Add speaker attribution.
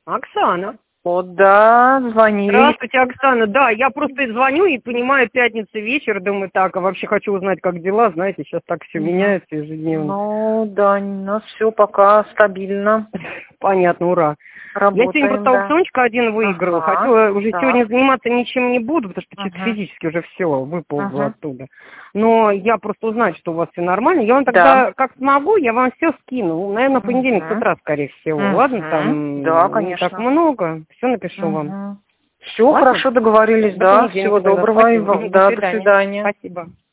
Speaker 1: Оксана.
Speaker 2: О, да, звонили.
Speaker 1: Здравствуйте, Оксана. Да, я просто звоню и понимаю, пятница вечер, думаю, так, а вообще хочу узнать, как дела, знаете, сейчас так все меняется ежедневно.
Speaker 2: Ну, да, у нас все пока стабильно.
Speaker 1: Понятно, ура.
Speaker 2: Работаем,
Speaker 1: Я сегодня просто аукциончик один выиграла. Хотела уже сегодня заниматься ничем не буду, потому что чисто физически уже все выползло оттуда. Но я просто узнать, что у вас все нормально. Я вам тогда, как смогу, я вам все скину. Наверное, в понедельник с утра, скорее всего. Ладно, там
Speaker 2: да,
Speaker 1: не так много. Все напишу вам.
Speaker 2: Все, хорошо договорились, да. Всего доброго.
Speaker 1: Спасибо.
Speaker 2: Да, до свидания.
Speaker 1: Спасибо.